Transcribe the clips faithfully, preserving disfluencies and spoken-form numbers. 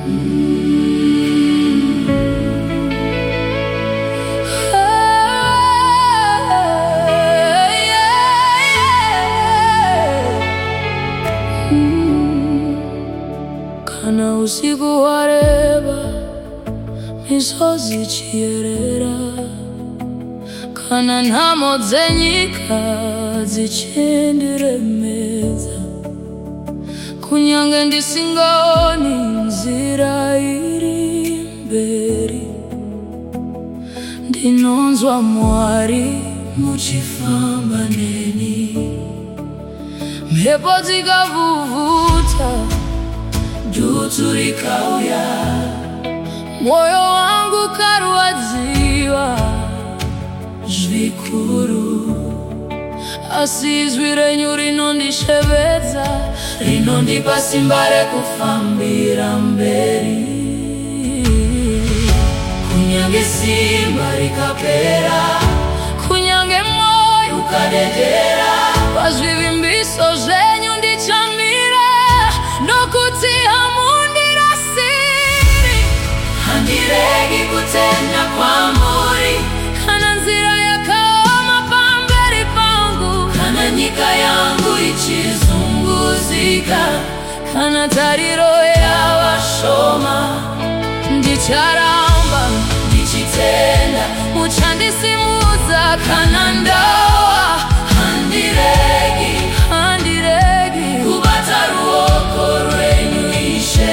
Kana usiku wareba misozi ichiyerera, kana ntamo zenyika zichendiremeza, kunyange ndisingoni nzira iri imbere, ndinonzwa mwari muchifamba neni, mhepo zikavuvuta dutu likauya, moyo wangu karwadziwa zvikuru, asi izwi renyu rinondishevedza, rinondipa simba rekufambira mberi. Kunyange simba rikapera, kunyange moyo ukadedera, pazvivimbiso zvenyu ndichamira, nokuti hamundirasiri. Handiregi kutenda kwamuri, kana nzira yakaoma pamberi pangu, kana nyika yangu ichizunguzika, kana tariro yavashoma, ndicharamba ndichitenda, muchandisimudza kana ndawa. Handiregi, handiregi kubata ruoko rwenyu Ishe.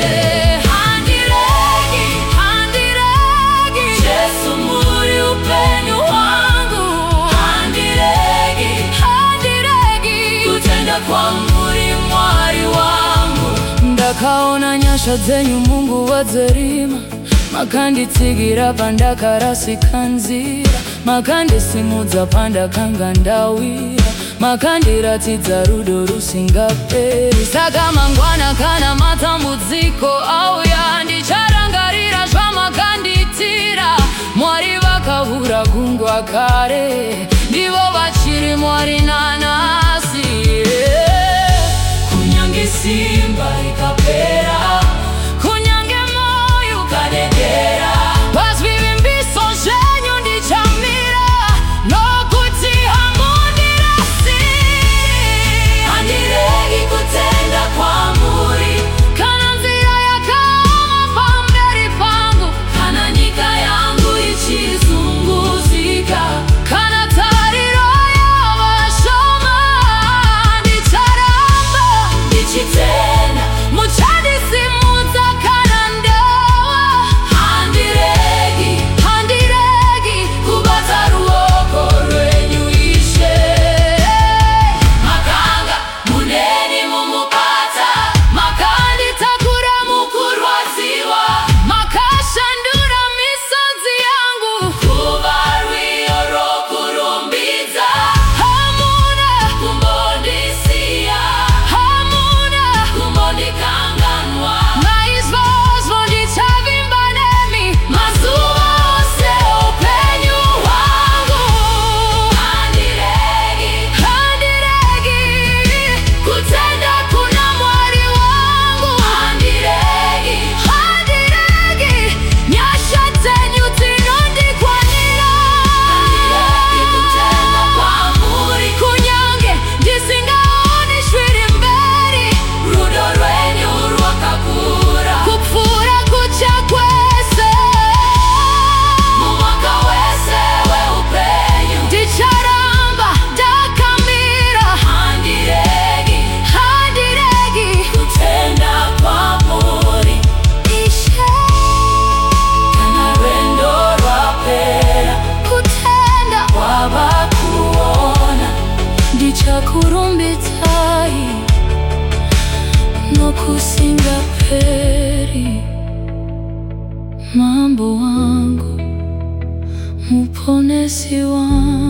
Handiregi, handiregi Yesu muri upenyu wangu. Handiregi, handiregi kutenda kwamuri mwari wangu. Ndakaona nyasha dzenyu Mungu wadzerima, makanditsigira pandakarasika nzira, makandisimudza pandakanga ndawira, makandiratidza rudo rusingaperi. Saka mangwana kana matambudziko auya, ndicharangarira zvamakandiitira. Mwari vakahura gungwa kare, ndivo vachiri mwari nanasi. Kunyange simba rikapera, kunyange moyo ukadedera, pazvivimbiso zvenyu ndichamira, nokuti hamundirasiri. Handiregi kutenda kwamuri, kana nzira yakaoma pamberi pangu, kana nyika yangu ichizunguzika, kana tariro yavashoma, ndicharamba ndichitenda, muchandisimudza kana ndawa. Handiregi, handiregi kubata ruoko rwenyu Ishe. Makanga muneni mumupata, makanditakura mukurwadziwa, makashandura misodzi yangu kuva rwiyo rokurumbidza. Hamuna kumbondisiya, hamuna kumbondikanganwa, naizvozvo ndichavimba nemi mazuva ose oupenyu hwangu. Handiregi, handiregi kutenda kuna mwari wangu. Handiregi, handiregi nyasha dzenyu dzinondikwanira. Handiregi kutenda kwamuri, kunyange ndisingaoni zviri mberi, rudo rwenyu rwakakura kupfuura kutya kwese. Mumwaka wese weupenyu ndicharamba ndakamira. Handiregi, handiregi kutenda kwamuri Ishe. Kana rwendo rwapera, kutenda kwava kuona, ndichakurumbidzai nokusingaperi. Mambo wangu, muponesi wangu.